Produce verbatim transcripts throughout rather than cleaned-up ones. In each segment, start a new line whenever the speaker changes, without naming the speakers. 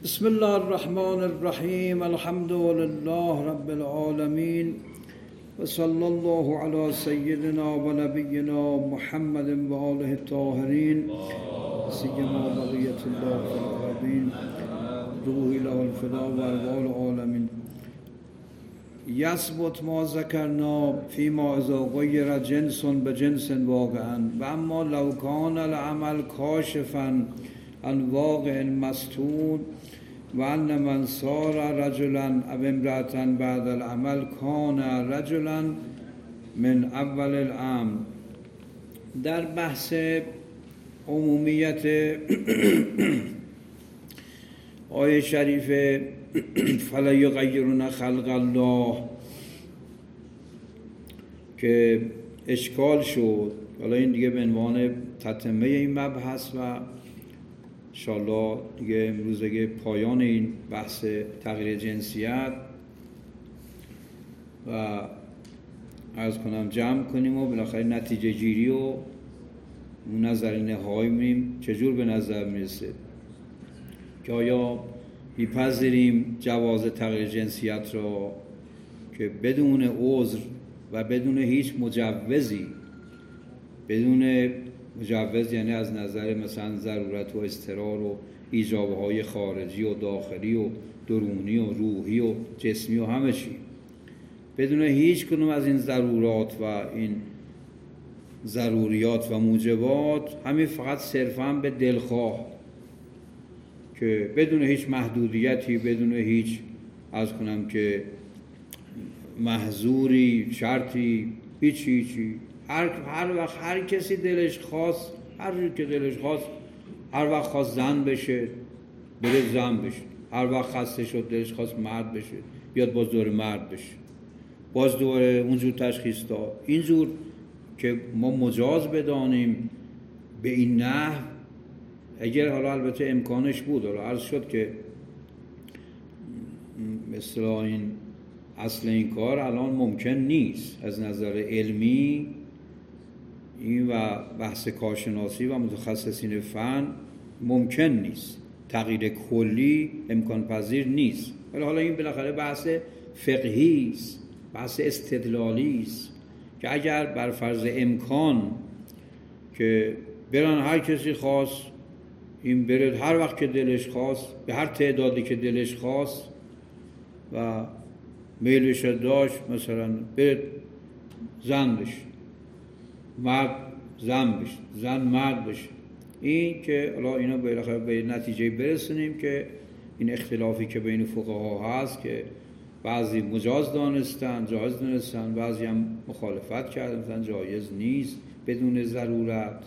بسم الله الرحمن الرحیم. الحمد لله رب العالمین و صلی الله علی سیدنا و نبینا محمد و آله الطاهرین سیما بقیة الله فی الارضین روحی له الفدا و ارواح العالمین. یثبت ما ذکرنا فیما اذا غیر جنس بجنس واقعا و اما لو کان العمل کاشفا عن واقع مستور و ان من صار رجلا او امرأة بعد العمل کان رجلا من اول الامر. در بحث عمومیت آیه شریف فلا یغیرون خلق الله که اشکال شد، حالا این دیگه به عنوان تتمه این مبحث و انشاءالله دیگه امروز دیگه پایان این بحث تغییر جنسیت و عرض کنم جمع کنیم و بالاخره نتیجه گیری و اون نظر نهایی می‌بینیم چجور به نظر میرسه که آیا میپذیریم جواز تغییر جنسیت را که بدون عذر و بدون هیچ مجوزی، بدون مجوز یعنی از نظر مثلا ضرورت و اضطرار و ایجابهای خارجی و داخلی و درونی و روحی و جسمی و همه چی، بدون هیچ کنون از این ضرورات و این ضروریات و موجبات، همین فقط صرفاً به دلخواه که بدون هیچ محدودیتی، بدون هیچ از کنم که محظوری، شرطی، هیچ هیچی، هر هر وقت هر کسی دلش خواست، هر جور که دلش خواست، هر وقت خواست زن بشه بره زن بشه، هر وقت خسته شد دلش خواست مرد بشه بیاد باز دور مرد بشه، باز دوره اونجور تشخیص داد. اینجور که ما مجاز بدانیم به این نحو، اگر حالا البته امکانش بود، حالا عرض شد که مثلا این اصل این کار الان ممکن نیست از نظر علمی، این و بحث کارشناسی و متخصصین فن ممکن نیست، تغییر کلی امکان پذیر نیست. ولی حالا این بالاخره بحث فقهی است، بحث استدلالی است که اگر بر فرض امکان که برن هر کسی خواست این برد هر وقت که دلش خواست به هر تعدادی که دلش خواست و میلش داشت مثلا برد زن بشه، مرد زن بشه، زن مرد بشه، این که حالا اینا بالاخره به نتیجه برسونیم که این اختلافی که بین فقها هست که بعضی مجاز دانستن، جایز دانستن، بعضی هم مخالفت کردن مثلا جایز نیست بدون ضرورت.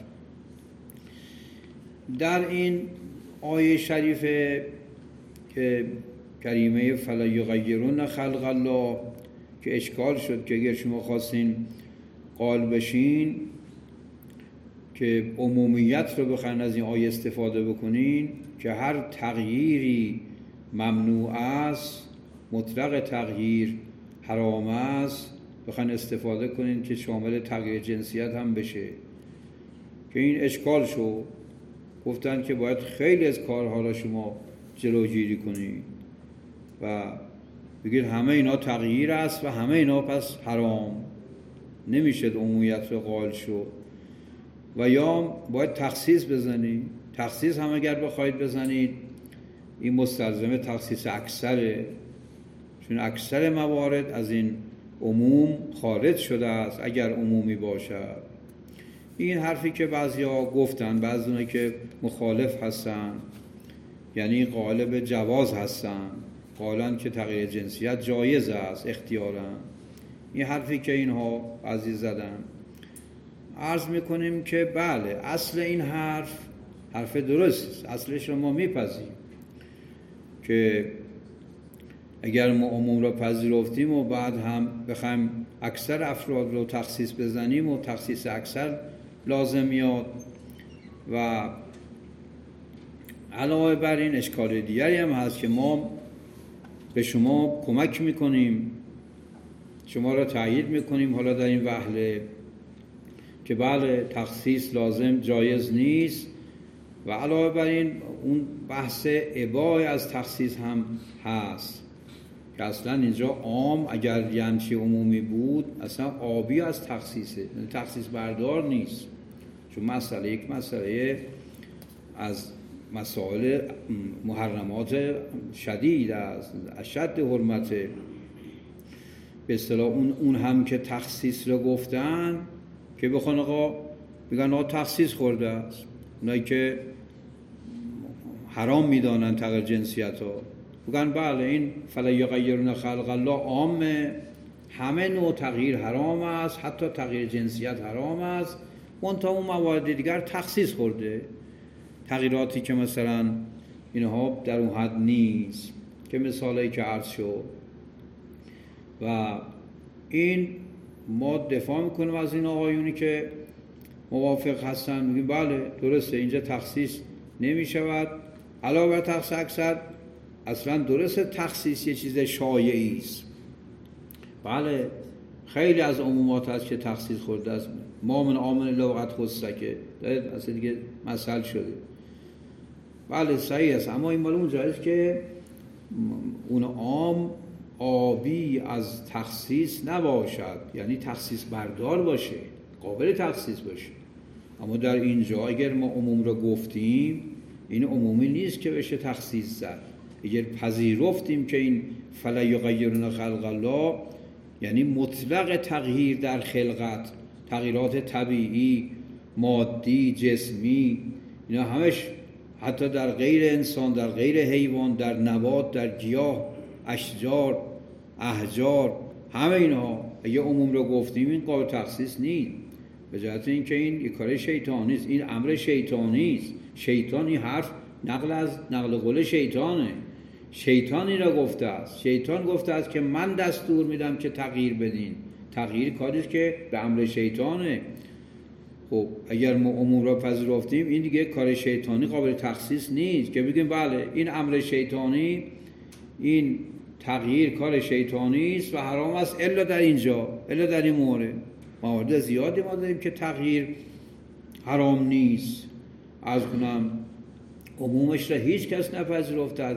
در این آیه شریفه که کریمه فلا یغیرون خلق الله که اشکال شد که اگر شما خواستین قائل بشین که عمومیت رو بخواین از این آیه استفاده بکنین که هر تغییری ممنوع است، مطلق تغییر حرام است، بخواین استفاده کنین که شامل تغییر جنسیت هم بشه، که این اشکال شد. گفتن که باید خیلی از کارها را شما جلوگیری کنید و بگید همه اینا تغییر است و همه اینا پس حرام، نمیشه عمومیت رو قائل شد. و یا باید تخصیص بزنید، تخصیص هم اگر بخواید بزنید این مستلزم تخصیص اکثره، چون اکثر موارد از این عموم خارج شده است اگر عمومی باشد. این حرفی که بعضیا گفتن، بعضی که مخالف هستن یعنی قائل به جواز هستن، قائلن که تغییر جنسیت جایز است اختیاراً، این حرفی که اینها بعضی زدن، عرض میکنیم که بله اصل این حرف حرف درست است، اصلش رو ما میپذیریم که اگر ما عموم را پذیرفتیم و بعد هم بخوایم اکثر افراد رو تخصیص بزنیم و تخصیص اکثر لازم میاد. و علاوه بر این اشکال دیگری هم هست که ما به شما کمک میکنیم، شما را تأیید میکنیم حالا در این وهله که بله تخصیص لازم جایز نیست و علاوه بر این اون بحث اباحه از تخصیص هم هست که اصلا اینجا عام اگر یمچی عمومی بود اصلا آبی از تخصیصه، تخصیص بردار نیست، چون مسئله یک مسئله از مسائل محرمات شدید است، اشد حرمت. به اصطلاح اون اون هم که تخصیص رو گفتن که بخوان آقا میگن آقا تخصیص خورده است، اونایی که حرام میدانن تغییر جنسیت ها میگن بله این فلا یغیرون خلق الله عامه، همه نوع تغییر حرام است، حتی تغییر جنسیت حرام است، منتها اون موارد دیگر تخصیص خورده، تغییراتی که مثلا اینها در اون حد نیست که مثالی که عرض شد. و این ما دفاع میکنیم از این آقایونی که موافق هستن، میگیم بله درسته اینجا تخصیص نمیشود. علاوه بر تخصیص اکثر اصلا درسته تخصیص یه چیز شایعی است، بله خیلی از عمومات هست که تخصیص خورده است، ما من آمن لغت خستکه اصلا دیگه مسئله شده، بله صحیح است، اما این مال اون جایست که اون عام آبی از تخصیص نباشد، یعنی تخصیص بردار باشه، قابل تخصیص باشه. اما در اینجا اگر ما عموم رو گفتیم این عمومی نیست که بشه تخصیص زد، اگر پذیرفتیم که این فلا یغیرون خلق الله یعنی مطلق تغییر در خلقت، تغییرات طبیعی، مادی، جسمی، اینا همش حتی در غیر انسان، در غیر حیوان، در نبات، در گیاه، اشجار، احجار، همه اینها اگه عموم رو گفتیم این قابل تخصیص نیست، به جهت اینکه این یک کار شیطانی است، این امر شیطانی است. شیطان این حرف نقل از نقل قول شیطانه، شیطانی را گفته است، شیطان گفته است که من دستور میدم که تغییر بدین، تغییر کاری است که به امر شیطانه. خب اگر ما عموم را پذیرفتیم این دیگه کار شیطانی قابل تخصیص نیست که بگیم بله این امر شیطانی، این تغییر کار شیطانی است و حرام است الا در اینجا، الا در این مورد. موارد زیادی ما داریم که تغییر حرام نیست. از کنم عمومش را هیچ کس نپذیرفته،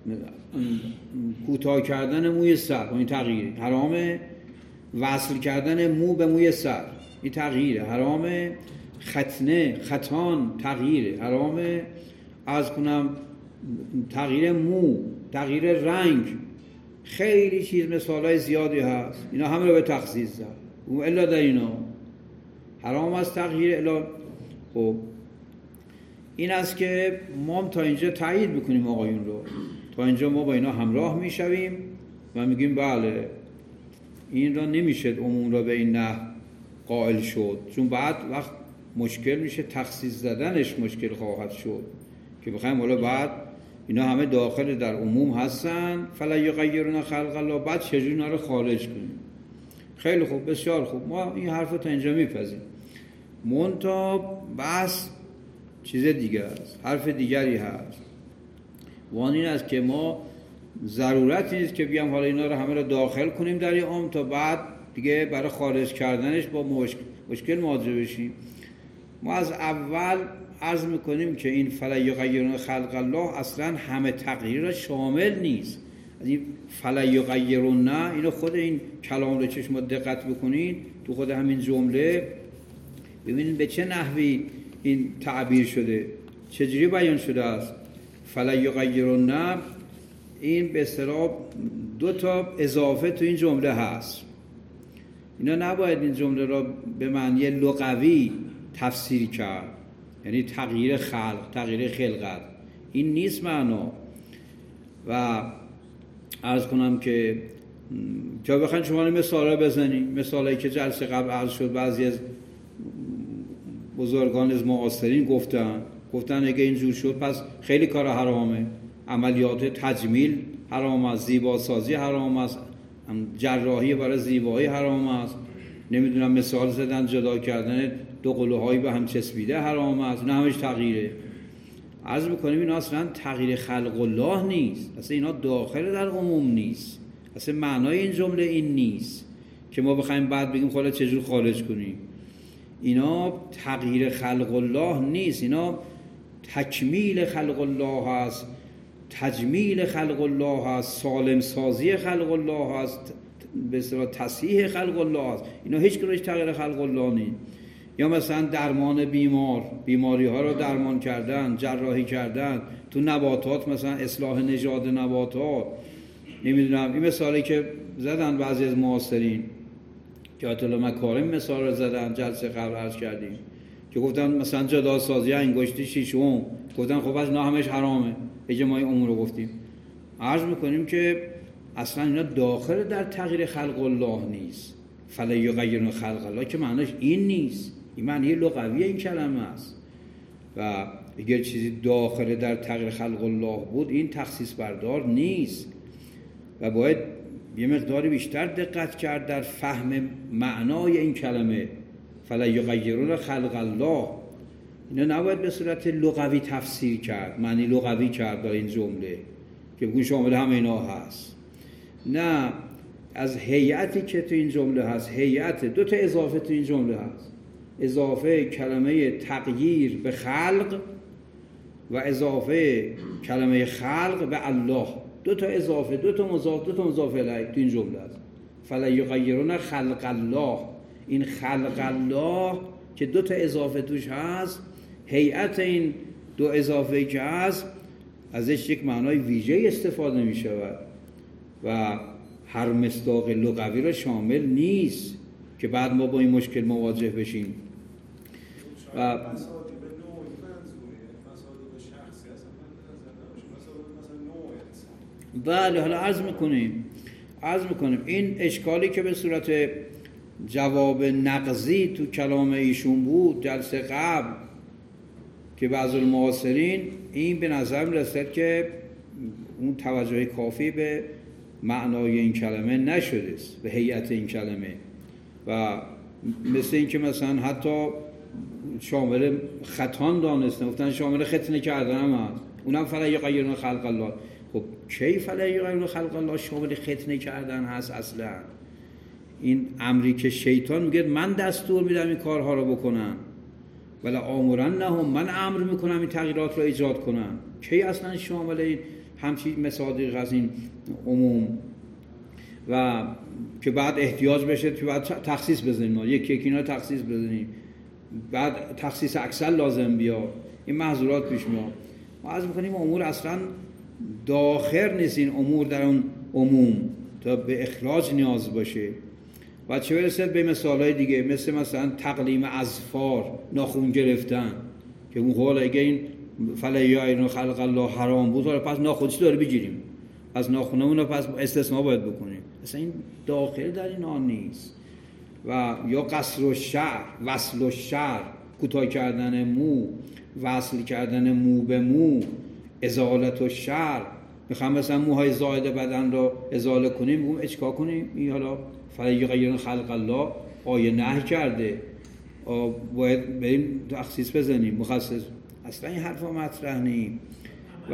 کوتاه کردن موی سر این تغییر حرامه، وصل کردن مو به موی سر این تغییر حرامه، ختنه ختان تغییر حرامه، از کنم تغییر مو، تغییر رنگ، خیلی چیز مثالای زیادی هست، اینا همه رو به تخصیص زد و الا در اینا حرام است تغییر الا. خب این است که ما تا اینجا تایید میکنیم آقایون رو، تا اینجا ما با اینا همراه میشویم و میگیم بله این را نمیشه عموم را به این نحو قائل شد، چون بعد وقت مشکل میشه تخصیص زدنش مشکل خواهد شد که بخوایم حالا بعد اینا همه داخل در عموم هستن فلا یغیرون خلق الله، بعد چجوری اینا رو خارج کنیم. خیلی خوب، بسیار خوب، ما این حرف رو تا اینجا میپذیم، منتها بس چیز دیگه است، حرف دیگری هست، وان این است که ما ضرورت نیست که بیام حالا اینا رو همه رو داخل کنیم در این عام تا بعد دیگه برای خارج کردنش با مشکل, مشکل مواجه بشیم. ما از اول عرض میکنیم که این فلا یغیرون خلق الله اصلا همه تغییر را شامل نیست. از این فلا یغیرون نه، اینو خود این کلام رو چشم دقت بکنید تو خود همین جمله ببینید به چه نحوی این تعبیر شده، چجوری بیان شده است. فلا یغیرون نه این به اصطلاح دو تا اضافه تو این جمله هست، اینا نباید این جمله را به معنی لغوی تفسیر کرد، یعنی تغییر خلق، تغییر خلقت، این نیست معنا. و عرض کنم که تا بخواین شما مثال را بزنید، مثالی که جلسه قبل عرض شد بعضی از بزرگان از معاصرین گفتن گفتن اگه اینجور شد پس خیلی کار حرامه، عملیات تجمیل حرام است، زیباسازی حرام است، جراحی برای زیبایی حرام است، نمیدونم مثال زدن جدا کردن دو قلوهایی به هم چسبیده حرام است، نه همش تغییره. عرض میکنیم اینا اصلا تغییر خلق الله نیست، اصلا اینا داخل در عموم نیست، اصلا معنای این جمله این نیست که ما بخوایم بعد بگیم خاله چجور خارج کنیم. اینا تغییر خلق الله نیست، اینا تکمیل خلق الله هست، تجمیل خلق الله هست، سالم سازی خلق الله هست، به اصطلاح تصحیح خلق الله هست. اینا هیچ کنش تغییر خلق الله نیست. یا مثلا درمان بیمار، بیماری ها رو درمان کردن، جراحی کردن، تو نباتات مثلا اصلاح نژاد نباتات. نمیدونم این مثالی که زدن بعضی از معاصرین که آیت الله مکارم مثال رو زدن، جلسه قبل عرض کردیم که گفتن مثلا جدا سازی انگشت شیشم، گفتن خب از نه همش حرامه، اجماعی امور رو گفتیم. عرض میکنیم که اصلا اینا داخل در تغییر خلق الله نیست. فلا یغیرن خلق الله که معناش این نیست، این معنی لغوی این کلمه است. و اگر چیزی داخل در تغییر خلق الله بود این تخصیص بردار نیست و باید یه مقداری بیشتر دقت کرد در فهم معنای این کلمه فلا یغیرن خلق الله. اینا نباید به صورت لغوی تفسیر کرد، معنی لغوی کرد در این جمله که بگون شامل همه اینا هست. نه، از هیئتی که تو این جمله هست، هیئت دو تا اضافه تو این جمله هست، اضافه کلمه تغییر به خلق و اضافه کلمه خلق به الله. دو تا اضافه، دو تا مضاف، دو تا مضاف الیه تو این جمله هست. فلا یغیرن خلق الله، این خلق الله که دو تا اضافه توش هست، هیئت این دو اضافه که هست ازش یک معنای ویژه استفاده می شود و هر مصداق لغوی را شامل نیست که بعد ما با این مشکل مواجه بشیم. و بله، حالا عرض میکنیم عرض میکنیم این اشکالی که به صورت جواب نقضی تو کلام ایشون بود جلسه قبل که بعض المعاصرین، این به نظر میرسد که اون توجه کافی به معنای این کلمه نشده است، به هیئت این کلمه. و مثل این که مثلا حتی شامل ختان دانستن، گفتن شامل ختنه کردن هم هست، اونم فلا یغیرن خلق الله. خب کی فلا یغیرن خلق الله شامل ختنه کردن هست؟ اصلا این امری که شیطان میگه من دستور میدم این کارها رو بکنن، ولی آمرنهم، من امر میکنم این تغییرات رو ایجاد کنن، کی اصلا شامل این همچین مصادیق از این عموم و که بعد احتیاج بشه که بعد تخصیص بزنیم، ما یکی یکی اینا تخصیص بزنیم، بعد تخصیص اکثر لازم بیا، این محظورات پیش میاد. ما عرض میکنیم امور اصلا داخل نیست، این امور در اون عموم تا به اخراج نیاز باشه. و چه برسد به مثالهای دیگه، مثل مثلا تقلیم اظفار، ناخون گرفتن، که اون قول اگه این فلا یغیرن خلق الله حرام بود، پس ناخونش داره بگیریم، از ناخونمون رو پس استثناء باید بکنیم. اصلا این داخل در این آن نیست. و یا قصر و شعر، وصل و شعر، کوتاه کردن مو، وصل کردن مو به مو، ازالت و شعر، میخوام مثلا موهای زائد بدن رو ازاله کنیم، میگم اچکا کنیم، این حالا فلا یغیرن خلق الله آیه نهی کرده، باید بریم تخصیص بزنیم مخصص. اصلا این حرفا مطرح نیم. و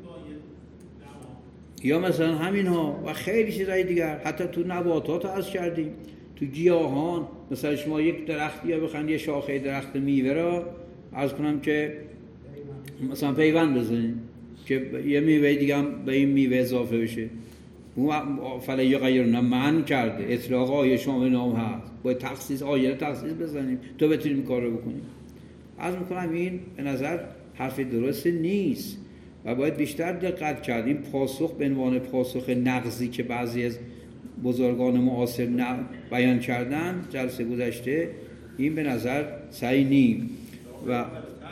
یا مثلا همین ها و خیلی چیزای دیگر، حتی تو نباتات عرض کردیم، تو گیاهان، مثلا شما یک درختی یا بخواید یه شاخه درخت میوه را عرض کنم که مثلا پیوند بزنید که یه میوه دیگه هم به این میوه اضافه بشه، فلا یغیرن من کرده، اطلاق آیه شامل نام هست، باید تخصیص آیه رو تخصیص بزنیم تا بتونیم کار رو بکنیم. عرض میکنم این به نظر حرف درست نیست و باید بیشتر دقت کرد. این پاسخ به عنوان پاسخ نقضی که بعضی از بزرگان معاصر بیان کردن جلسه گذشته، این به نظر صحیح نیست. و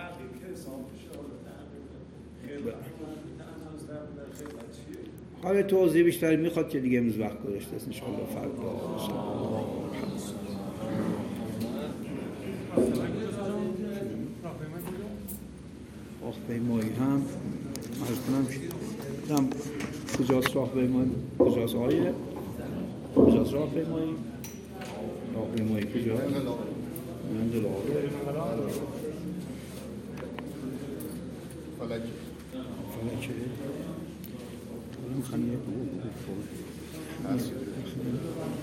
حالا توضیح بیشتری میخواد که دیگه امروز وقت گذاشته است، انشاءالله فردا. راهپیمایی هم عرض کنم هم کجاست راهپیمایی، کجاست آیه، کجاست راهپیمایی، راهپیمایی کجاست؟ من دل آره فلکه فلکه اون خانیه بود